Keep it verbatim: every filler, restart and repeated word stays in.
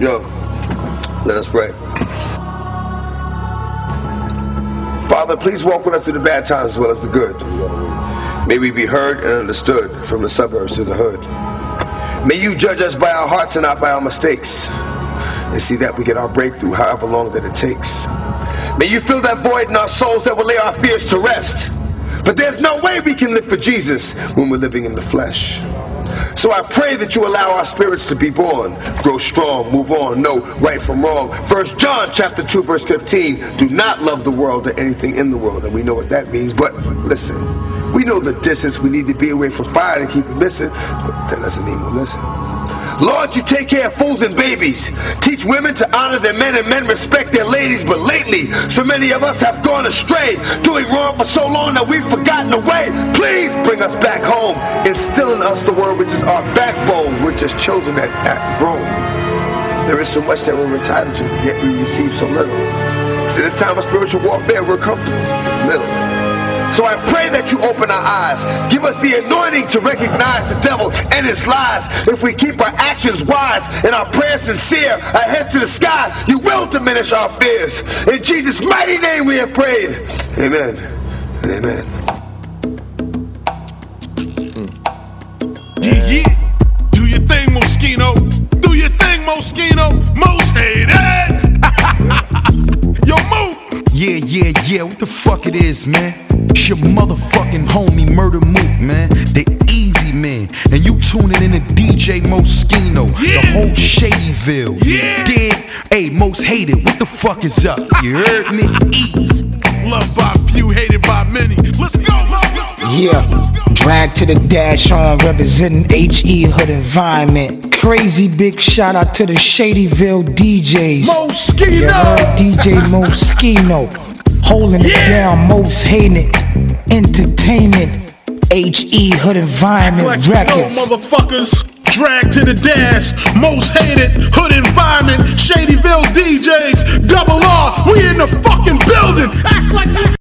Yo, let us pray. Father, please walk with us through the bad times as well as the good. May we be heard and understood from the suburbs to the hood. May you judge us by our hearts and not by our mistakes, and see that we get our breakthrough however long that it takes. May you fill that void in our souls that will lay our fears to rest. But there's no way we can live for Jesus when we're living in the flesh. So I pray that you allow our spirits to be born, grow strong, move on, know right from wrong. First John chapter two verse fifteen, do not love the world or anything in the world. And we know what that means, but listen, we know the distance we need to be away from fire to keep it missing, but that doesn't mean we'll listen. Lord, you take care of fools and babies. Teach women to honor their men and men respect their ladies. But lately, so many of us have gone astray, doing wrong for so long that we've forgotten the way. Please bring us back home. Instill in us the word which is our backbone. We're just children that act grown. There is so much that we're entitled to, yet we receive so little. So this time of spiritual warfare, we're comfortable in the middle. So I pray that you open our eyes. Give us the anointing to recognize the devil and his lies. If we keep our actions wise and our prayers sincere, our heads to the sky, you will diminish our fears. In Jesus' mighty name we have prayed. Amen and amen. Yeah, yeah. Do your thing, Moschino. Do your thing, Moschino. Most hated. Yo, move. Yeah, yeah, yeah, what the fuck it is, man? It's your motherfucking homie, Murder Mook, man. The Easy Man. And you tuning in to D J Moschino. Yeah. The whole Shadyville. Yeah. Dig? Hey, Most Hated, what the fuck is up? You heard me? Ease. Loved by few, hated by many. Let's go, let's go. Yeah, drag to the dash on, representing H E Hood Environment. Crazy big shout out to the Shadyville D Js. Moschino. You heard D J Moschino, holding it Yeah. down, most hated. Entertainment, H E Hood Environment Like Records. no motherfuckers. Drag to the dash, most hated, hood environment, Shadyville D Js, double R, we in the fucking building. Act like you